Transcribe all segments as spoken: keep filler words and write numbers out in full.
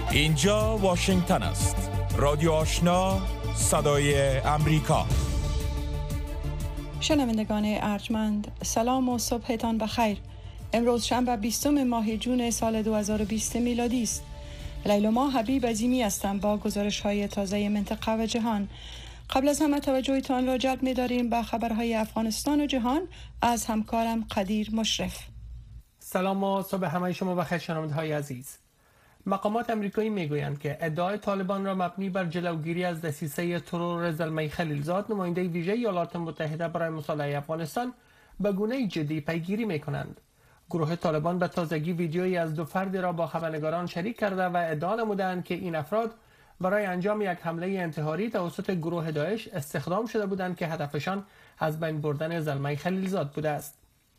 اینجا واشنگتن است. رادیو آشنا، صدای امریکا. شنوندگان ارجمند، سلام و صبحتان بخیر. امروز شنبه بیستم ماه جون سال دو هزار و بیست میلادی است. لیلما حبیب عظیمی هستم با گزارش های تازه منطقه و جهان. قبل از همه توجهتان را جلب می داریم به خبرهای افغانستان و جهان از همکارم قدیر مشرف. سلام و صبح همه شما بخیر شنونده‌های عزیز. مقامات امریکایی میگویند که ادعای طالبان را مبنی بر جلوگیری از دسیسه ترور زلمه خلیلزاد، نماینده ویژه ایالات متحده برای مصالحه افغانستان، به گونه جدی پیگیری میکنند. گروه طالبان به تازگی ویدیویی از دو فردی را با خبرنگاران شریک کرده و ادعا نمودند که این افراد برای انجام یک حمله انتحاری توسط گروه داعش استخدام شده بودند که هدفشان از بین بردن زلمه خلیلزاد بوده است.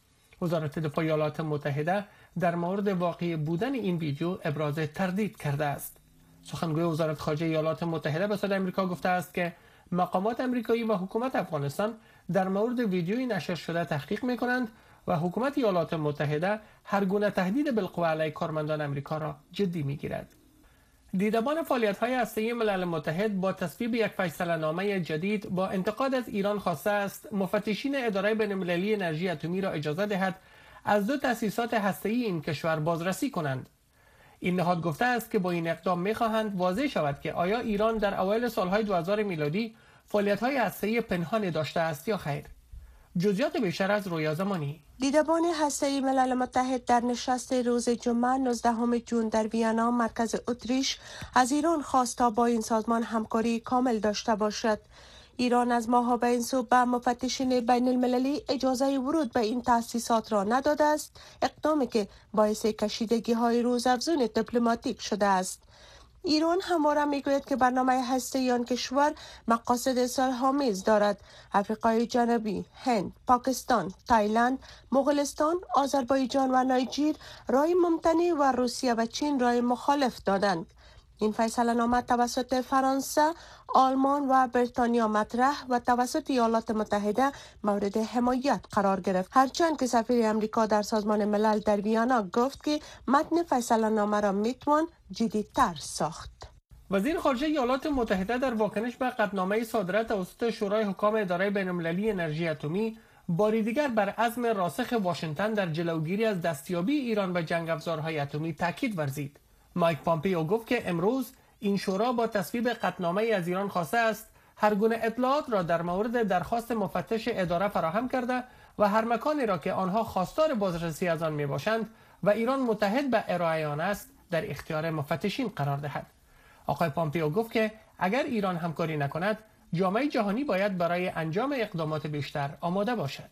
وزارت دفاع ایالات متحده در مورد واقعی بودن این ویدیو ابراز تردید کرده است. سخنگوی وزارت خارجه ایالات متحده به صدای آمریکا گفته است که مقامات امریکایی و حکومت افغانستان در مورد ویدیویی نشر شده تحقیق می‌کنند و حکومت ایالات متحده هر گونه تهدید بالقوه علیه کارمندان امریکا را جدی می‌گیرد. دیدبان فعالیت‌های هسته‌ای ملل متحد با تصویب یک فیصله‌نامه جدید با انتقاد از ایران خواسته است مفتشین اداره بین‌المللی انرژی اتمی را اجازه دهد از دو تأسیسات هسته‌ای این کشور بازرسی کنند. این نهاد گفته است که با این اقدام می‌خواهند واضح شود که آیا ایران در اوایل سال‌های دو هزار میلادی فعالیت‌های هسته‌ای پنهان داشته است یا خیر. جزئیات بیشتر از رویا زمانی. دیدبان هسته‌ای ملل متحد در نشست روز جمعه نوزدهم ژوئن در وینا مرکز اتریش از ایران خواست تا با این سازمان همکاری کامل داشته باشد. ایران از ماه‌ها به این سو به مفتشین بین المللی اجازه ورود به این تأسیسات را نداده است، اقدامی که باعث کشیدگی های روزافزون دیپلماتیک شده است. ایران همواره میگوید که برنامه هسته‌ای آن کشور مقاصد اصلاح‌آمیز دارد. آفریقای جنوبی، هند، پاکستان، تایلند، مغولستان، آذربایجان و نایجر رای ممتنع و روسیه و چین رای مخالف دادند. این فیصله نامه توسط فرانسه، آلمان و بریتانیا مطرح و توسط ایالات متحده مورد حمایت قرار گرفت، هرچند که سفیر امریکا در سازمان ملل در وینا گفت که متن فیصله نامه را میتوان جدی‌تر ساخت. وزیر خارجه ایالات متحده در واکنش به قطعنامه صادره توسط شورای حکام اداره بین‌المللی انرژی اتمی باری دیگر بر عزم راسخ واشنگتن در جلوگیری از دستیابی ایران به جنگ افزارهای اتمی تاکید ورزید. مایک پامپیو گفت که امروز این شورا با تصویب قطعنامه از ایران خواسته است هر گونه اطلاعات را در مورد درخواست مفتش اداره فراهم کرده و هر مکانی را که آنها خواستار بازرسی از آن می باشند و ایران متحد به ارائه آن است در اختیار مفتشین قرار دهد. آقای پامپیو گفت که اگر ایران همکاری نکند، جامعه جهانی باید برای انجام اقدامات بیشتر آماده باشد.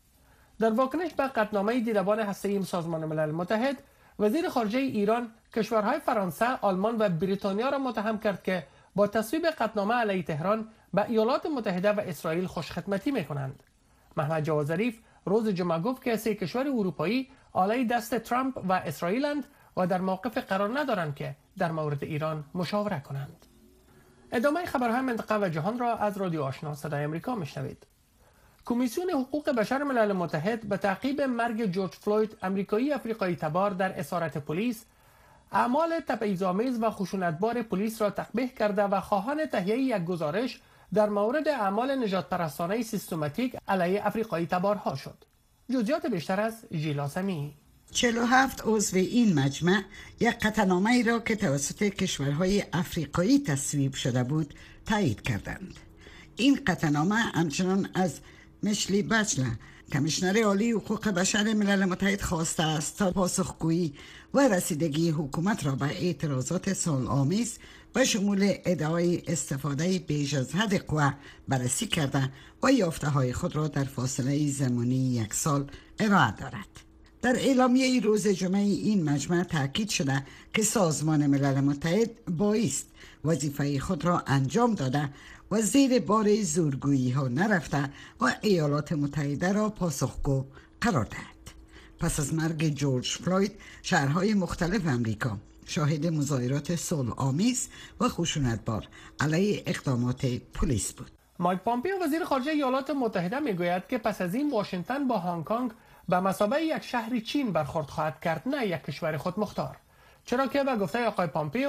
در واکنش به قطعنامه دیدبان هسته‌ای سازمان ملل متحد، وزیر خارجه ایران کشورهای فرانسه، آلمان و بریتانیا را متهم کرد که با تصویب قطعنامه علیه تهران به ایالات متحده و اسرائیل خوشخدمتی می‌کنند. محمد جواد ظریف روز جمعه گفت که سه کشور اروپایی علیه دست ترامپ و اسرائیلند و در موقف قرار ندارند که در مورد ایران مشاوره کنند. ادامه خبرهای منطقه و جهان را از رادیو آشنا صدای آمریکا میشنوید. کمیسیون حقوق بشر ملل متحد به تعقیب مرگ جورج فلوید، امریکایی افریقایی تبار در اسارت پلیس، اعمال تبعیض‌آمیز و خشونتبار پلیس را تقبیح کرده و خواهان تهیه یک گزارش در مورد اعمال نجات پرستانه سیستماتیک علیه افریقایی تبارها شد. جزئیات بیشتر از ژیلا سمیعی. چهل و هفت عضو این مجمع یک قطعنامه ای را که توسط کشورهای افریقایی تصویب شده بود تایید کردند. این قطعنامه همچنان از مشلی بچلر، کمیشنر عالی حقوق بشر ملل متحد خواسته است تا پاسخگویی و رسیدگی حکومت را به اعتراضات صلح‌آمیز و شمول ادعای استفاده بیش از حد قوه بررسی کرده و یافته‌های خود را در فاصله زمانی یک سال ارائه دارد. در اعلامیه روز جمعه این مجمع تاکید شده که سازمان ملل متحد بایست وظیفه خود را انجام داده و زیر بار زورگویی ها نرفته و ایالات متحده را پاسخگو قرار دهد. پس از مرگ جورج فلوید، شهرهای مختلف امریکا شاهد مظاهرات صلح آمیز و خشونتبار علیه اقدامات پلیس بود. مایک پامپیو وزیر خارجه ایالات متحده میگوید که پس از این واشنگتن با هنگ کنگ به مثابه یک شهر چین برخورد خواهد کرد، نه یک کشور خودمختار. چرا که به گفته آقای پامپیو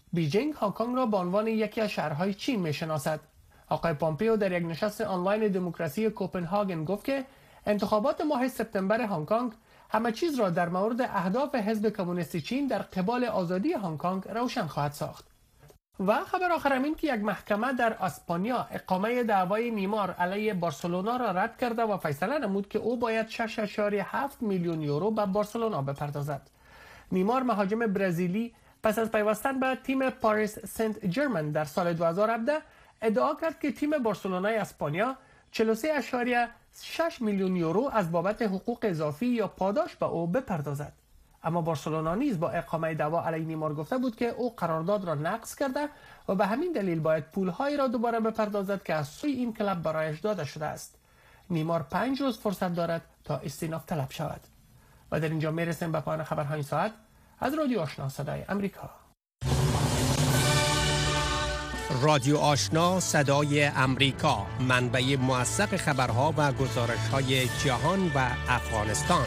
بیجینگ هنگ کنگ را به عنوان یکی از شهرهای چین میشناسد. آقای پامپئو در یک نشست آنلاین دموکراسی کوپنهاگن گفت که انتخابات ماه سپتامبر هنگ کنگ همه چیز را در مورد اهداف حزب کمونیست چین در قبال آزادی هنگ کنگ روشن خواهد ساخت. و خبر آخرم این که یک محکمه در اسپانیا اقامه دعوای نیمار علیه بارسلونا را رد کرده و فیصله نمود که او باید شش ممیز هفت میلیون یورو به بارسلونا بپردازد. نیمار مهاجم برزیلی پس از پیوستن به تیم پاریس سنت ژرمن در سال دو هزار و هفده ادعا کرد که تیم بارسلونای اسپانیا چهل و سه ممیز شش میلیون یورو از بابت حقوق اضافی یا پاداش به او بپردازد. اما بارسلونا نیز با اقامه دعوا علیه نیمار گفته بود که او قرارداد را نقض کرده و به همین دلیل باید پولهایی را دوباره بپردازد که از سوی این کلب برایش داده شده است. نیمار پنج روز فرصت دارد تا استیناف طلب شود. و در اینجا میرسیم به پایان خبرهای این ساعت از رادیو آشنا صدای امریکا. رادیو آشنا صدای امریکا، منبع موثق خبرها و گزارش‌های جهان و افغانستان.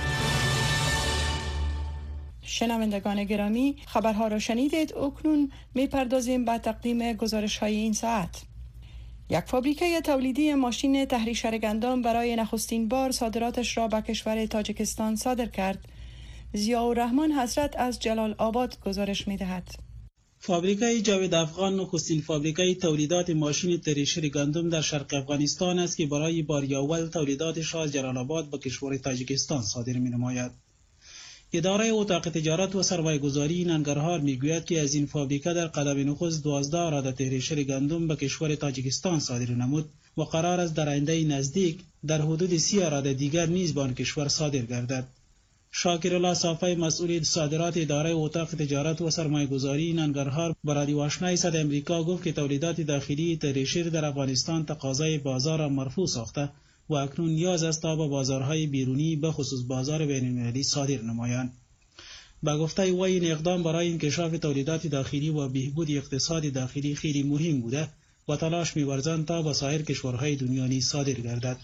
شنوندگان گرامی، خبرها را شنیدید. اکنون میپردازیم به تقدیم گزارش‌های این ساعت. یک فابریکه تولیدی ماشین تهریشر گندم برای نخستین بار صادراتش را به کشور تاجیکستان صادر کرد. ضیاءالرحمن حضرت از جلال آباد گزارش می‌دهد. فابریکه جاوید افغان نخستین فابریکه تولیدات ماشین تریشر گندم در شرق افغانستان است که برای بار اول تولیداتش را از جلال آباد به کشور تاجیکستان صادر می‌نماید. اداره اتاق تجارت و سرمایه‌گذاری ننگرهار می‌گوید که از این فابریکه در قدم نخست دوازده اراده تریشر گندم به کشور تاجیکستان صادر نمود و قرار است در آینده نزدیک در حدود سی اراده دیگر نیز به آن کشور صادر گردد. شاکرالله صافی مسئول صادرات اداره اتاق تجارت و سرمایه‌گذاری ننگرهار به رادیو آشنا صدای امریکا گفت که تولیدات داخلی تریشر در افغانستان تقاضای بازار را مرفوع ساخته و اکنون نیاز است تا به بازارهای بیرونی به خصوص بازار بین‌المللی صادر نمایند. با گفته وی این اقدام برای انکشاف تولیدات داخلی و بهبود اقتصاد داخلی خیلی مهم بوده و تلاش می‌ورزند تا به سایر کشورهای دنیا نیز صادر گردد.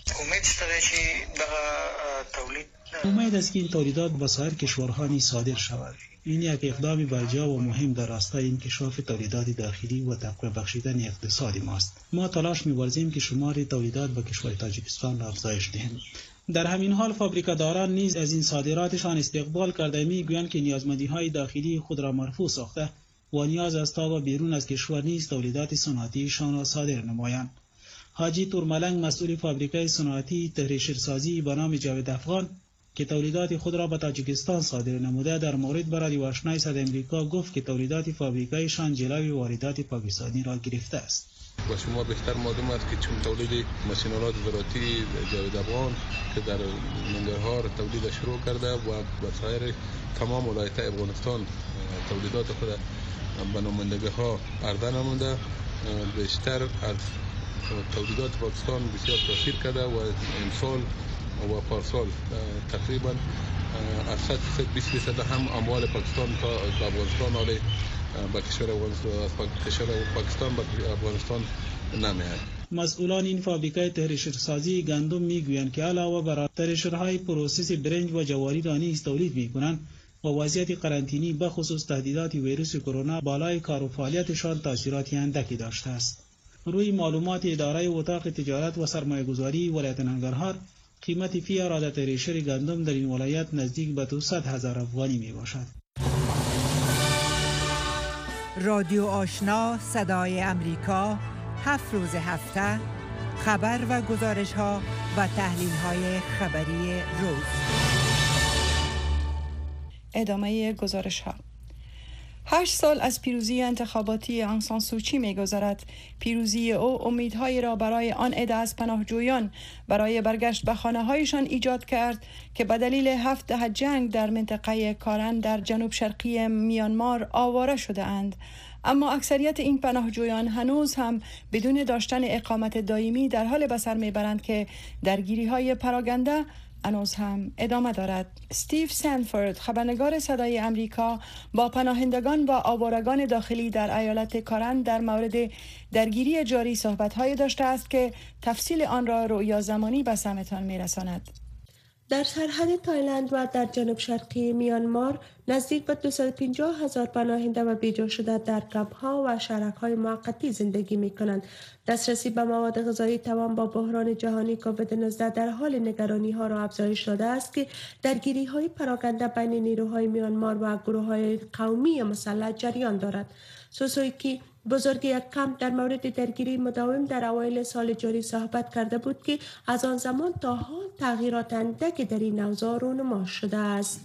امید است که این تولیدات به سایر کشورها نیز صادر شود. این یک اقدام برجا و مهم در راستای انکشاف تولیدات داخلی و تقویت بخشیدن اقتصاد ماست. ما تلاش می‌ورزیم که شمار تولیدات به کشور تاجیکستان را افزایش دهیم. در همین حال فابریکه‌داران نیز از این صادراتشان استقبال کرده می‌گویند که نیازمندی‌های داخلی خود را مرفوع ساخته و نیاز است تا به بیرون از کشور نیز تولیدات صنعتیشان را صادر نمایند. حاجی تورملنگ مسئول فابریکه صنعتی تهریشرسازی به نام جاوید افغان که تولیدات خود را به تاجیکستان صادر نموده در مورد به رادیو آشنا صدای امریکا گفت که تولیدات فابریکه‌شان جلوی واردات پاکستانی را گرفته است. و شما بیشتر معلوم است که چون تولید ماشین‌آلات زراعتی جاوید افغان که در ننگرهار تولید شروع کرده و به سایر تمام ولایت افغانستان تولیدات خود به نمایندگی‌ها عرضه نموده، بیشتر از تولیدات پاکستان بسیار تاثیر کرده و امسال و پارسال تقریبا از صد درصد بیست درصد هم اموال پاکستان تا افغانستان آلی به کشور پاکستان به افغانستان نمیاد. مسئولان این فابریکه تهریشرسازی گندم میگویند که علاوه بر تهریشرهای پروسس برنج و جواری را نیز تولید میکنند و وضعیت قرنطینی به خصوص تهدیدات ویروس کرونا بالای کار و فعالیتشان تاثیرات اندکی داشته است. روی معلومات اداره اتاق تجارت و سرمایه‌گذاری ولایت ننگرهار قیمت فی اراده تریشر گندم در این ولایت نزدیک به دویست هزار افغانی می باشد. رادیو آشنا صدای امریکا هفت روز هفته خبر و گزارش ها و تحلیل های خبری روز. ادامه گزارش ها. هشت سال از پیروزی انتخاباتی آنگ سان سوچی می‌گذرد. پیروزی او امیدهایی را برای آن عده از پناهجویان برای برگشت به خانه‌هایشان ایجاد کرد که به دلیل هفت دهه جنگ در منطقه کارن در جنوب شرقی میانمار آواره شده اند. اما اکثریت این پناهجویان هنوز هم بدون داشتن اقامت دائمی در حال به سر میبرند که درگیری‌های پراگنده هنوز هم ادامه دارد. استیو سنفورد، خبرنگار صدای امریکا، با پناهندگان و آوارگان داخلی در ایالت کارن در مورد درگیری جاری صحبت‌های داشته است که تفصیل آن را رؤیا زمانی به سمتان می‌رساند. در سرحد تایلند و در جنوب شرقی میانمار نزدیک به دویست و پنجاه هزار پناهنده و بیجا شده در کمپ‌ها و شهرک‌های موقتی زندگی می‌کنند. دسترسی به مواد غذایی توان با بحران جهانی کووید نوزده در حال نگرانی‌ها را افزایش داده است که درگیری‌های پراکنده بین نیروهای میانمار و گروه‌های قومی مسلح جریان دارد. سوسویکی بزرگ یک کمپ در مورد درگیری مداوم در اوایل سال جاری صحبت کرده بود که از آن زمان تا حال تغییرات اندکی در این اوضاع رونما شده است.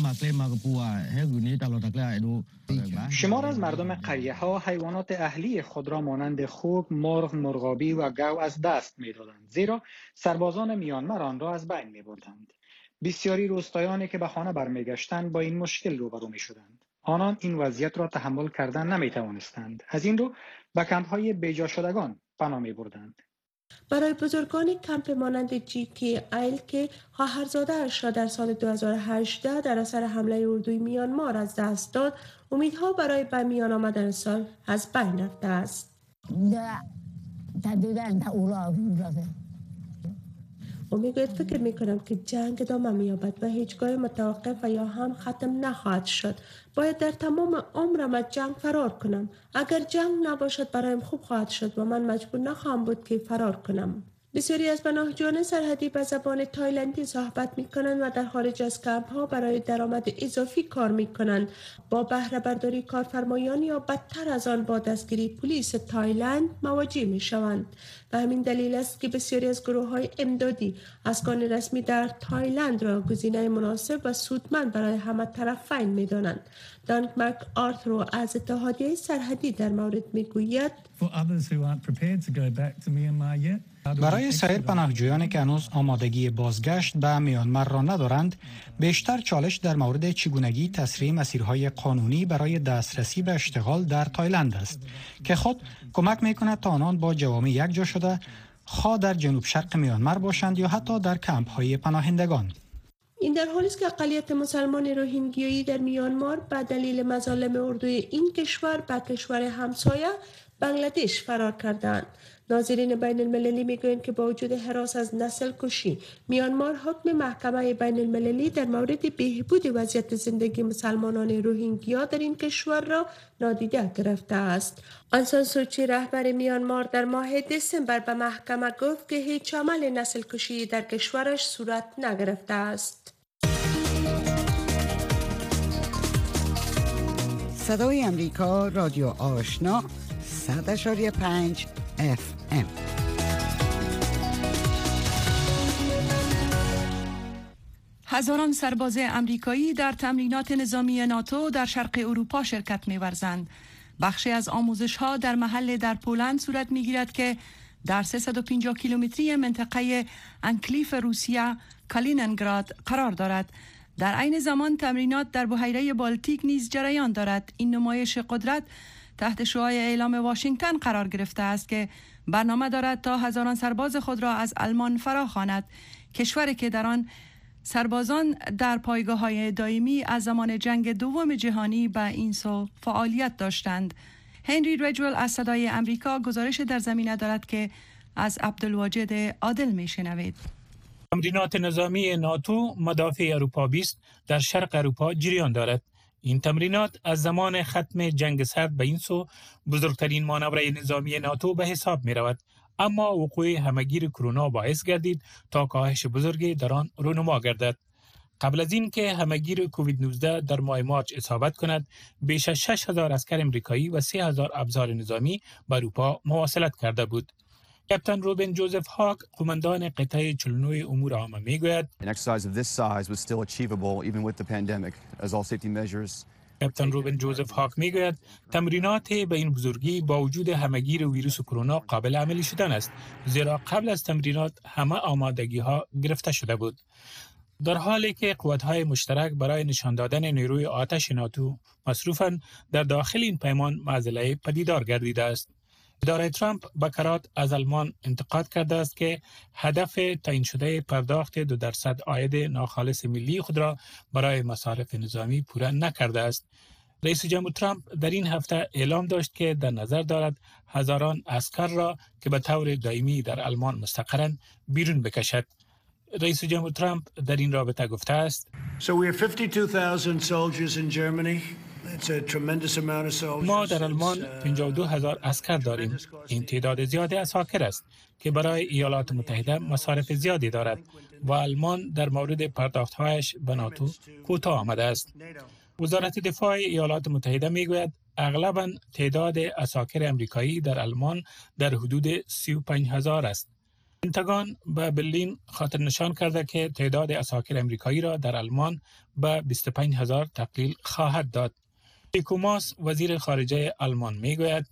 شمار از مردم قریه ها حیوانات اهلی خود را مانند خوک، مرغ، مرغابی و گاو از دست می دادند، زیرا سربازان میانمار آن را از بین می بردند. بسیاری روستایانی که به خانه برمیگشتند با این مشکل روبرو می شدند. آنان این وضعیت را تحمل کردن نمی توانستند. از این رو به کمپ های بیجا شدگان پناه می بردند. برای بزرگان کمپ مانند جی کی ایل که خواهرزاده اش را در سال دو هزار و هجده در اثر حمله اردوی میانمار از دست داد، امیدها برای به میان آمدن سال از بین رفته است. او میگوید فکر میکنم که جنگ ادامه مییابد و هیچگاه متوقف و یا هم ختم نخواهد شد. باید در تمام عمرم از جنگ فرار کنم. اگر جنگ نباشد برایم خوب خواهد شد و من مجبور نخواهم بود که فرار کنم. بسیاری از پناهجویان سرحدی به زبان تایلندی صحبت می کنند و در خارج از کمپ ها برای درآمد اضافی کار می کنند. با بهره برداری کارفرمایان یا بدتر از آن با دستگیری پلیس تایلند مواجه می شوند. و همین دلیل است که بسیاری از گروه های امدادی ارکان رسمی در تایلند را گزینه مناسب و سودمند برای همه طرفین می دانند. دانک مک آرثرو از اتحادیه سرحدی در مورد می گوید برای سایر پناهجویانی که هنوز آمادگی بازگشت به میانمار را ندارند، بیشتر چالش در مورد چگونگی تسریع مسیرهای قانونی برای دسترسی به اشتغال در تایلند است که خود کمک میکند تا آنان با جوامع یک جا شده خواه در جنوب شرق میانمار باشند یا حتی در کمپ های پناهندگان. این در حالی است که اقلیت مسلمان روهینگیایی در میانمار به دلیل مظالم اردوی این کشور به کشور همسایه بنگلادش فرار کردند. ناظرین بین المللی میگویند که با وجود هراس از نسل کشی، میانمار حکم محکمه بین المللی در مورد بهبود وضعیت زندگی مسلمانان روهینگیا در این کشور را نادیده گرفته است. آن سان سوچی رهبر میانمار در ماه دسامبر به محکمه گفت که هیچ عمل نسل کشی در کشورش صورت نگرفته است. صدای امریکا، رادیو آشنا، صد اشاری پنج اف ام. هزاران سرباز امریکایی در تمرینات نظامی ناتو در شرق اروپا شرکت می‌ورزند. بخشی از آموزش‌ها در محل در پولند صورت می‌گیرد که در سیصد و پنجاه کیلومتری منطقه انکلیف روسیه کالینینگراد قرار دارد. در عین زمان تمرینات در بحیره بالتیک نیز جریان دارد. این نمایش قدرت تحت شعاع اعلام واشنگتن قرار گرفته است که برنامه دارد تا هزاران سرباز خود را از آلمان فراخواند، کشوری که در آن سربازان در پایگاه‌های دائمی از زمان جنگ دوم جهانی به این سو فعالیت داشتند. هنری رجول از صدای امریکا گزارش در زمینه دارد که از عبدالواجد عادل میشنوید. تمرینات نظامی ناتو مدافع اروپا بیست در شرق اروپا جریان دارد. این تمرینات از زمان ختم جنگ سرد به این سو بزرگترین مانور نظامی ناتو به حساب می رود، اما وقوع همگیر کرونا باعث گردید تا کاهش بزرگی در آن رونما گردد. قبل از این که همگیر کووید نوزده در ماه مارچ اصابت کند، بیش از شش هزار عسکر امریکایی و سه هزار ابزار نظامی به اروپا مواصلت کرده بود. کاپیتان روبن جوزف هاک، قماندان قطعه چهل و نه امور عامه میگوید کاپیتان روبن جوزف هاک میگوید تمرینات به این بزرگی با وجود همگیر ویروس کرونا قابل عملی شدن است، زیرا قبل از تمرینات همه آمادگی ها گرفته شده بود. در حالی که قوت‌های مشترک برای نشان دادن نیروی آتش ناتو مصروفاند، در داخل این پیمان معضله پدیدار گردیده است. اداره ترامپ به کرات از آلمان انتقاد کرده است که هدف تعیین شده پرداخت دو درصد عاید ناخالص ملی خود را برای مصارف نظامی پورا نکرده است. رئیس جمهور ترامپ در این هفته اعلام داشت که در نظر دارد هزاران عسکر را که به طور دائمی در آلمان مستقرند بیرون بکشد. رئیس جمهور ترامپ در این رابطه گفته است ما در آلمان پنجاه و دو هزار عسکر داریم. این تعداد زیادی عساکر است که برای ایالات متحده مصارف زیادی دارد و آلمان در مورد پرداخت‌هایش به ناتو کوتاه آمده است. وزارت دفاع ایالات متحده میگوید اغلباً تعداد عساکر امریکایی در آلمان در حدود سی و پنج هزار است. پنتاگون به برلین خاطر نشان کرده که تعداد عساکر امریکایی را در آلمان به بیست و پنج هزار تقلیل خواهد داد. هیکو ماس وزیر خارجه آلمان میگوید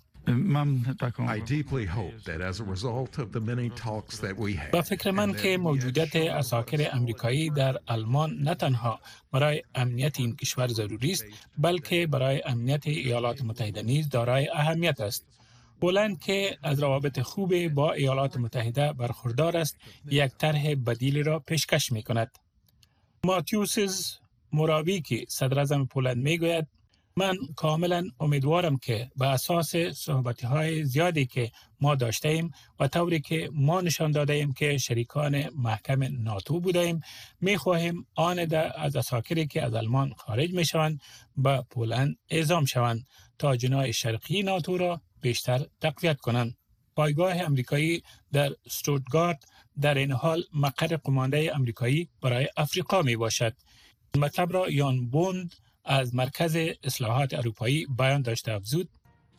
با فکر من که موجودیت عساکر امریکایی در آلمان نه تنها برای امنیت این کشور ضروری است بلکه برای امنیت ایالات متحده نیز دارای اهمیت است. پولند که از روابط خوب با ایالات متحده برخوردار است یک طرح بدیل را پیشکش می کند. ماتیوس موراویکی صدر اعظم پولند می گوید من کاملا امیدوارم که به اساس صحبت‌های زیادی که ما داشته ایم و طوری که ما نشان داده ایم که شریکان محکم ناتو بودیم می خواهیم آنده از عساکری که از آلمان خارج می شوند به پولند اعزام شوند تا جناح شرقی ناتو را بیشتر تقویت کنند. پایگاه امریکایی در استوتگارت در این حال مقر قمانده امریکایی برای افریقا می باشد. مطلب را یان بوند از مرکز اصلاحات اروپایی بیان داشته افزود.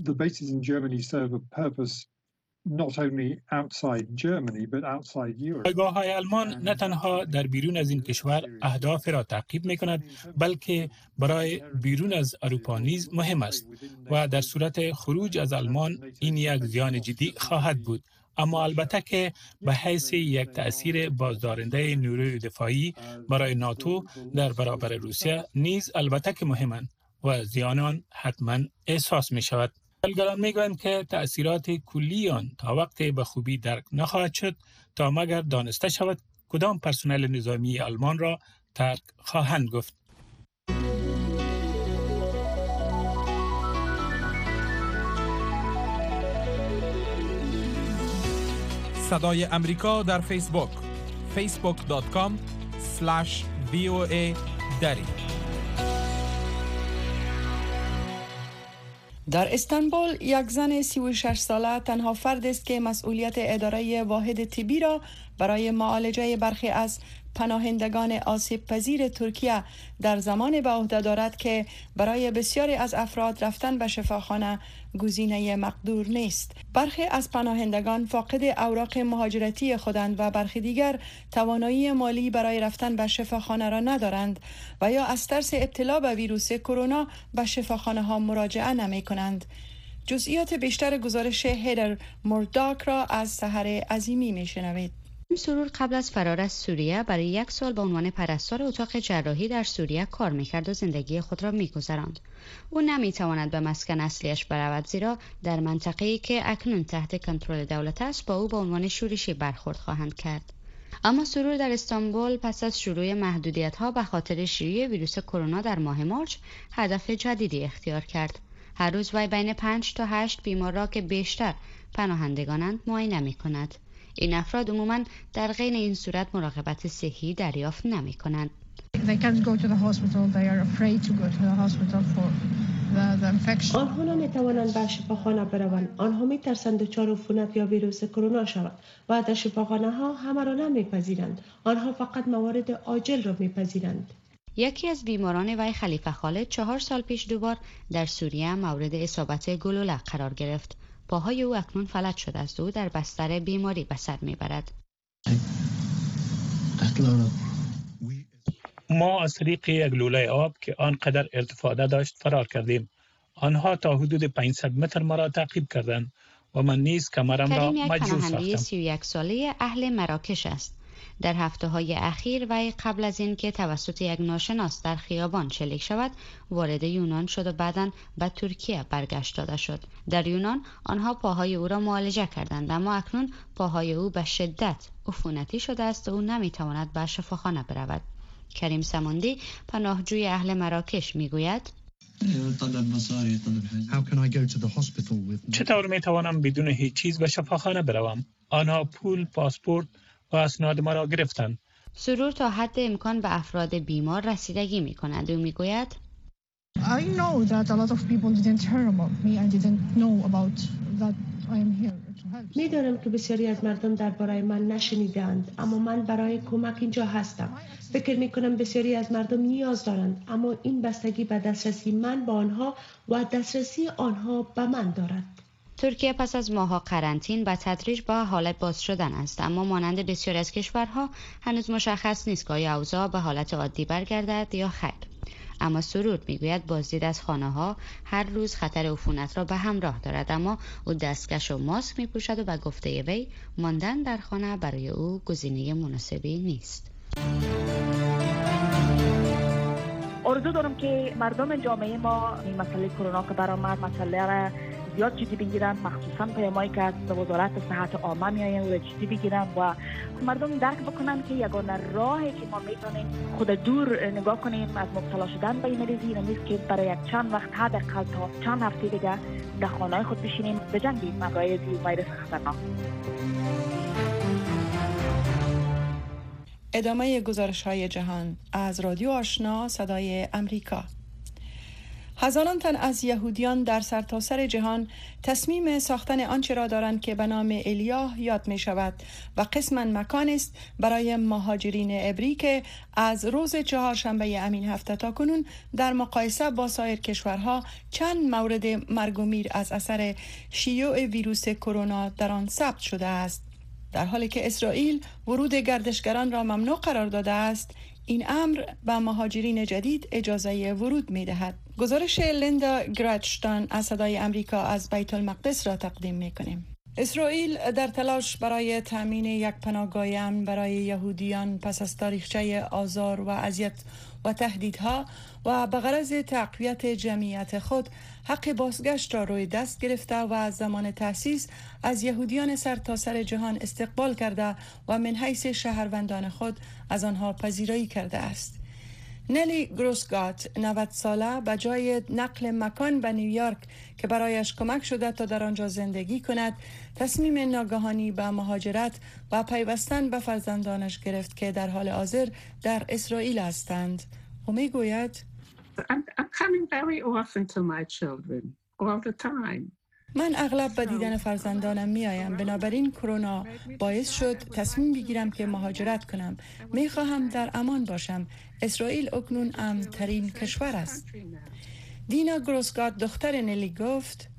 پایگاه‌های آلمان نه تنها در بیرون از این کشور اهداف را تعقیب می‌کند بلکه برای بیرون از اروپا نیز مهم است و در صورت خروج از آلمان این یک زیان جدی خواهد بود. اما البته که به حیث یک تأثیر بازدارنده نیروی دفاعی برای ناتو در برابر روسیه نیز البته که مهمند و زیانان حتما احساس می شود. بلگران می گویند که تأثیرات کلی آن تا وقتی به خوبی درک نخواهد شد تا مگر دانسته شود کدام پرسنل نظامی آلمان را ترک خواهند گفت. صدای امریکا در فیسبوک فیسبوک دات کام اسلش وی او ای دری. در استانبول یک زن سی و شش ساله تنها فرد است که مسئولیت اداره واحد طبی را برای معالجه برخی از پناهندگان آسیب پذیر ترکیه در زمان به عهده دارد که برای بسیاری از افراد رفتن به شفاخانه گزینه مقدور نیست. برخی از پناهندگان فاقد اوراق مهاجرتی خودند و برخی دیگر توانایی مالی برای رفتن به شفاخانه را ندارند و یا از ترس ابتلا به ویروس کرونا به شفاخانه ها مراجعه نمی کنند. جزئیات بیشتر گزارش هیدر مورداک را از سحر عظیمی می شنوید. سرور قبل از فرار از سوریه برای یک سال به عنوان پرستار اتاق جراحی در سوریه کار میکرد و زندگی خود را میگذراند. او نمیتواند به مسکن اصلیش برود زیرا در منطقه‌ای که اکنون تحت کنترل دولت است با او به عنوان شورشی برخورد خواهند کرد. اما سرور در استانبول پس از شروع محدودیت‌ها به خاطر شیوع ویروس کرونا در ماه مارچ هدف جدیدی اختیار کرد. هر روز وی بین پنج تا هشت بیمار را که بیشتر پناهندگانند معاینه می‌کند. این افراد عموماً در غیر این صورت مراقبت صحی دریافت نمی کنند. آنها نمی توانند به شفاخانه بروند. آنها می ترسند دچار عفونت یا ویروس کرونا شوند و در شفاخانه ها همه را نمی پذیرند. آنها فقط موارد عاجل را می پذیرند. یکی از بیماران وی خلیفه خالد چهار سال پیش دوبار در سوریه مورد اصابت گلوله قرار گرفت. پاهای او اکنون فلج شده است و او در بستر بیماری به سر میبرد. ما از طریق یک لوله آب که آنقدر ارتفاع داشت فرار کردیم. آنها تا حدود پانصد متر ما را تعقیب کردند و من نیز کمرم را مجروح ساختم. کریم یک پناهنده سی و یک ساله اهل مراکش است. در هفته های اخیر وی قبل از این که توسط یک ناشناس در خیابان شلیک شود وارد یونان شد و بعداً به ترکیه برگشت داده شد. در یونان آنها پاهای او را معالجه کردند اما اکنون پاهای او به شدت عفونتی شده است و او نمیتواند به شفاخانه برود. کریم سماندی پناهجوی اهل مراکش میگوید چطور میتوانم بدون هیچ چیز به شفاخانه بروم؟ آنها پول، پاسپورت و اسناد ما را گرفتند سرور تا حد امکان به افراد بیمار رسیدگی می کند. او می گوید I know that a lot of people didn't hear about me. I didn't know about that I am here to help. میدانم که بسیاری از مردم درباره من نشنیدند، اما من برای کمک اینجا هستم. فکر می کنم بسیاری از مردم نیاز دارند، اما این بستگی به دسترسی من به آنها و دسترسی آنها به من دارد. ترکیه پس از ماه‌ها قرنطین به تدریج با حالت باز شدن است، اما مانند بسیاری از کشورها هنوز مشخص نیست که آیا اوضاع به حالت عادی برگردد یا خیر. اما سرور میگوید بازدید از خانه‌ها هر روز خطر عفونت را به همراه دارد، اما او دستکش و ماسک می‌پوشد و به گفته وی ماندن در خانه برای او گزینه مناسبی نیست. آرزو دارم که مردم جامعه ما این مسئله کرونا که برآمد مسئله را زیاد جدی بگیرن، مخصوصا پیامایی که از وزارت صحت عامه میآیند و جدی بگیرن و مردم درک بکنن که یگانه راهی که ما میتونیم خود دور نگاه کنیم از مبتلا شدن به این مریضی این نیست که برای یک چند وقت حداقل تا چند هفته دیگه در خانه‌های خود بشینیم بجنگیم مقایض ویروس خطرناک. ادامه گزارش‌های جهان از رادیو آشنا صدای امریکا. هزاران تن از یهودیان در سرتاسر جهان تصمیم ساختن آنچه را دارند که به نام الیاه یاد می شود و قسماً مکان است برای مهاجرین عبری که از روز چهارشنبه امین هفته تا کنون در مقایسه با سایر کشورها چند مورد مرگ و میر از اثر شیوع ویروس کرونا در آن ثبت شده است. در حالی که اسرائیل ورود گردشگران را ممنوع قرار داده است، این امر به مهاجرین جدید اجازه ورود می دهد. گزارش لیندا گراتشتان از صدای امریکا از بیت المقدس را تقدیم می کنیم. اسرائیل در تلاش برای تامین یک پناهگاه امن برای یهودیان پس از تاریخچه آزار و اذیت و تهدیدها و به غرض تقویت جمعیت خود حق بازگشت را روی دست گرفته و از زمان تأسیس از یهودیان سرتاسر جهان استقبال کرده و من حیث شهروندان خود از آنها پذیرایی کرده است. نلی گروسگات نود ساله به جای نقل مکان به نیویورک که برایش کمک شده تا در آنجا زندگی کند تصمیم ناگهانی به مهاجرت و پیوستن به فرزندانش گرفت که در حال حاضر در اسرائیل هستند. او می گوید من اغلب به دیدن فرزندانم می آیم، بنابراین کرونا باعث شد تصمیم بگیرم که مهاجرت کنم. می خواهم در امان باشم. اسرائیل اکنون امن ترین کشور است. دینا گروسگات دختر نلی گفت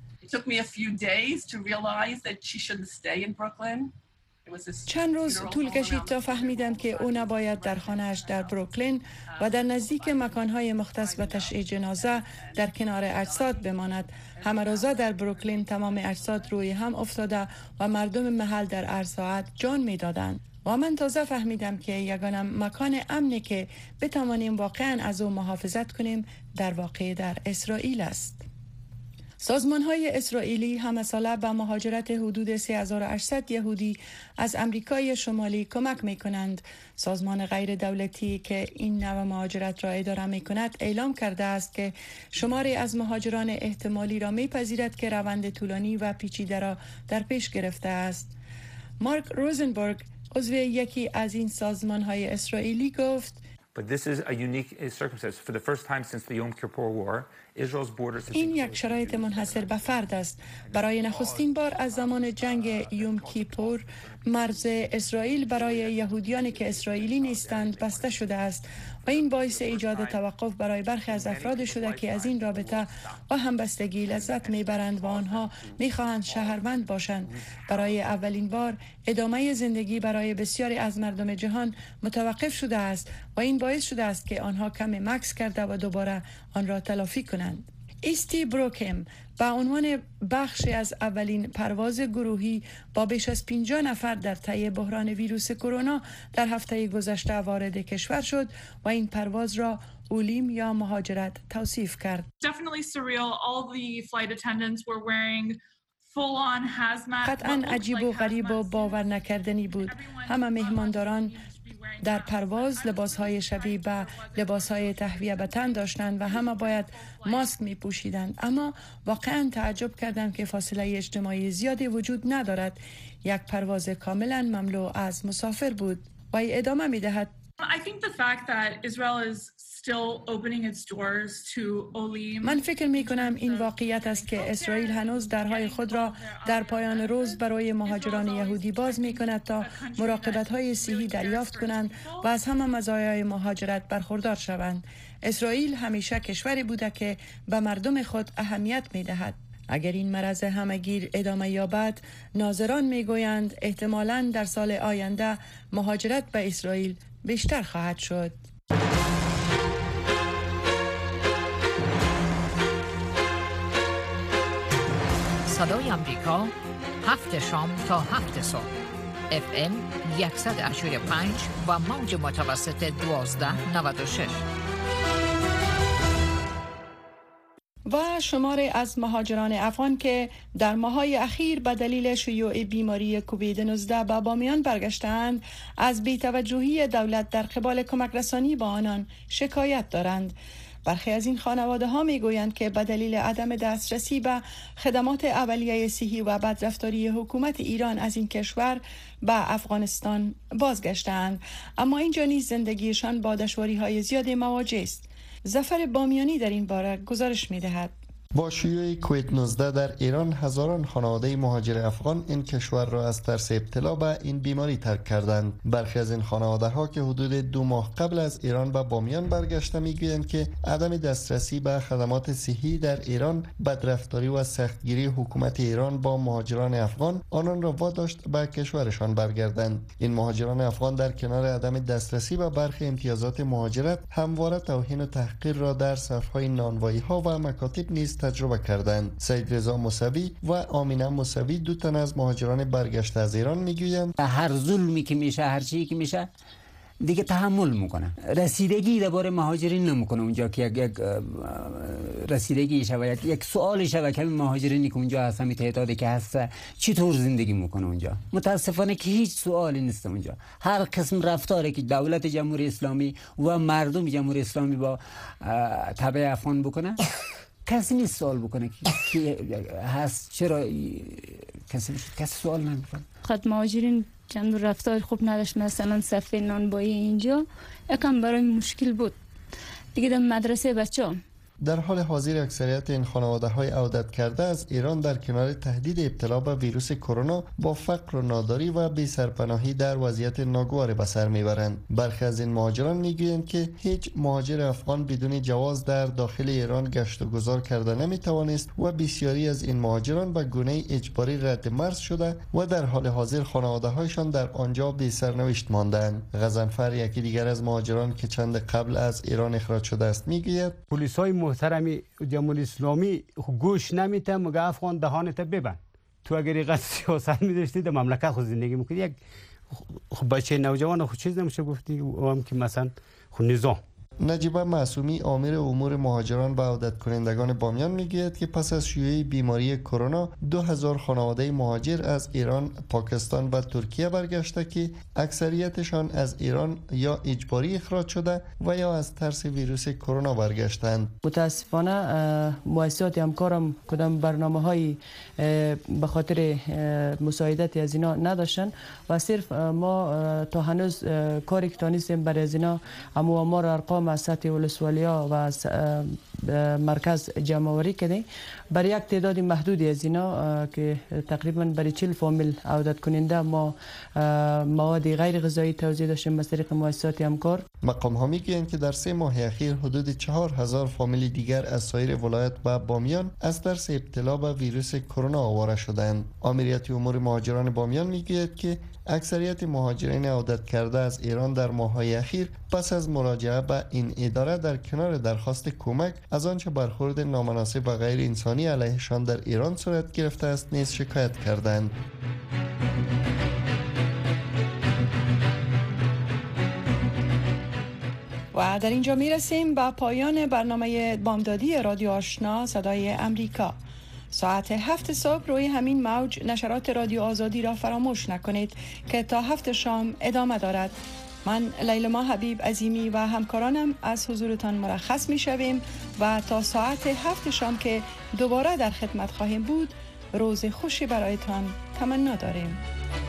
چند روز طول کشید تا فهمیدم که او نباید در خانه‌اش در بروکلین و در نزدیک مکان‌های مختص به تشییع جنازه در کنار اجساد بماند. همه روزا در بروکلین تمام اجساد روی هم افتاده و مردم محل در هر ساعت جان می‌دادند. و من تازه فهمیدم که یگانه مکان امنی که بتوانیم واقعاً از او محافظت کنیم در واقع در اسرائیل است. سازمان‌های اسرائیلی همه ساله به مهاجرت حدود سه هزار و هشتصد یهودی از امریکای شمالی کمک می‌کنند. سازمان غیر دولتی که این نوع مهاجرت را اداره می‌کند اعلام کرده است که شماری از مهاجران احتمالی را می‌پذیرد که روند طولانی و پیچیده را در پیش گرفته است. مارک روزنبرگ عضو یکی از این سازمان‌های اسرائیلی گفت این یک شرایط منحصر به فرد است. برای نخستین بار از زمان جنگ یوم کیپور مرز اسرائیل برای یهودیانی که اسرائیلی نیستند بسته شده است و این باعث ایجاد توقف برای برخی از افراد شده که از این رابطه و همبستگی لذت میبرند و آنها میخواهند شهروند باشند. برای اولین بار ادامه زندگی برای بسیاری از مردم جهان متوقف شده است و این باعث شده است که آنها کم مکث کرده و دوباره آن را تلافی کنند. ایستی بروکم به عنوان بخشی از اولین پرواز گروهی با بیش از پنجاه نفر در طی بحران ویروس کرونا در هفته گذشته وارد کشور شد و این پرواز را اولیم یا مهاجرت توصیف کرد. قطعاً عجیب و غریب و باور نکردنی بود. همه مهمانداران در پرواز لباسهای شبیه به لباسهای تهویه به تن داشتند و همه باید ماسک می پوشیدند، اما واقعا تعجب کردم که فاصله اجتماعی زیادی وجود ندارد. یک پرواز کاملا مملو از مسافر بود. و ادامه می دهد من فکر می کنم این واقعیت است که اسرائیل هنوز درهای خود را در پایان روز برای مهاجران یهودی باز می کند تا مراقبت‌های صحی دریافت کنند و از همه مزایای مهاجرت برخوردار شوند. اسرائیل همیشه کشوری بوده که به مردم خود اهمیت می دهد. اگر این مرض همهگیر ادامه یابد، ناظران می گویند احتمالاً در سال آینده مهاجرت به اسرائیل بیشتر خواهد شد. صدای امریکا، هفت شام تا هفت صبح، اف ام صد و هشتاد و پنج و موج متوسط دوازده نود و شش. و شماری از مهاجران افغان که در ماه‌های اخیر به دلیل شیوع بیماری کووید نوزده به بامیان برگشتند، از بی‌توجهی دولت در قبال کمک رسانی با آنان شکایت دارند. برخی از این خانواده ها می گویند که به دلیل عدم دسترسی به خدمات اولیه صحی و بدرفتاری حکومت ایران از این کشور به افغانستان بازگشتند، اما اینجا نیز زندگیشان با دشواری های زیادی مواجه است. ظفر بامیانی در این باره گزارش می دهد. با شیوع کووید نوزده در ایران، هزاران خانواده مهاجر افغان این کشور را از ترس ابتلا به این بیماری ترک کردند. برخی از این خانواده ها که حدود دو ماه قبل از ایران به بامیان برگشته میگویند که عدم دسترسی به خدمات صحی در ایران، بدرفتاری و سختگیری حکومت ایران با مهاجران افغان آنان را واداشت به کشورشان برگردند. این مهاجران افغان در کنار عدم دسترسی به برخی امتیازات مهاجرت، همواره توهین و تحقیر را در صفهای نانوایی ها و مکاتب نیز تجربه کردند. سید رضا موسوی و آمینه موسوی، دو تن از مهاجران برگشته از ایران، میگویند هر ظلمی که میشه، هر چیزی که میشه دیگه تحمل میکنه. رسیدگی درباره مهاجرین نمیکنه اونجا که یک, یک رسیدگی شود، یک سوال شود که مهاجرینی که اونجا هستن، می تعدادی که هست چطور زندگی میکنه اونجا. متاسفانه که هیچ سوالی نیست اونجا. هر قسم رفتاری که دولت جمهوری اسلامی و مردم جمهوری اسلامی با تبع افغان بکنه، کسی نیست سوال بکنه که هست چرا کسی کسی سوال نمیکنه. خود مهاجرین چند رفتار خوب نداشت، مثلا صفحه نانوایی اینجا یکم برای مشکل بود دیگه. در مدرسه بچه‌ام در حال حاضر اکثریت این خانواده های عودت کرده از ایران در کنار تهدید ابتلا به ویروس کرونا با فقر و ناداری و بی سرپناهی در وضعیت ناگواری به سر میبرند. برخی از این مهاجران میگویند که هیچ مهاجر افغان بدون جواز در داخل ایران گشت و گذار کرده نمیتوانست و بسیاری از این مهاجران به گونه اجباری رد مرز شده و در حال حاضر خانواده هایشان در آنجا بی سرنوشت ماندند. غضنفر، یکی دیگر از مهاجران که چند قبل از ایران اخراج شده است، میگوید پلیسای محترم جمهوری اسلامی گوش نمیته، مگه افغان دهانت ببند. تو اگر اینقدر سیاست می‌داشتی در مملکت خود زندگی می‌کردی، یک بچه نوجوان خود چیز نمیشه گفتی او هم که مثلا خود نظام. نجیبه معصومی، امیر امور مهاجران و عودت کنندگان بامیان، میگوید که پس از شیوع بیماری کرونا دو هزار خانواده مهاجر از ایران، پاکستان و ترکیه برگشته که اکثریتشان از ایران یا اجباری اخراج شده و یا از ترس ویروس کرونا برگشتند. متاسفانه مؤسسات همکارم کدام برنامه‌های به خاطر مساعدت از اینا نداشتن و صرف ما تا هنوز کاری که تانستیم برای از اینا اما ما را ارقام از سطح ولسوالیا و از مرکز جمع‌آوری کردیم. برای یک تعداد محدودی از اینا که تقریبا برای چهل فامیل عودت کننده ما مواد غیر غذایی توزیع داشتیم از طریق مؤسسات همکار. مقام ها میگویند که در سه ماه اخیر حدود چهار هزار فامیل دیگر از سایر ولایت به بامیان از ترس ابتلا به ویروس کرونا آواره شدند. آمریت امور مهاجران بامیان میگوید که اکثریت مهاجرین عودت کرده از ایران در ماه‌های اخیر پس از مراجعه به این اداره در کنار درخواست کمک از آنچه برخورد نامناسب و غیر انسانی علیهشان در ایران صورت گرفته است نیز شکایت کردند. و در اینجا می رسیم به پایان برنامه بامدادی رادیو آشنا صدای امریکا. ساعت هفت صبح روی همین موج نشرات رادیو آزادی را فراموش نکنید که تا هفت شام ادامه دارد. من لیلما حبیب عظیمی و همکارانم از حضورتان مرخص می شویم و تا ساعت هفت شام که دوباره در خدمت خواهیم بود، روز خوشی برایتان تمنا داریم.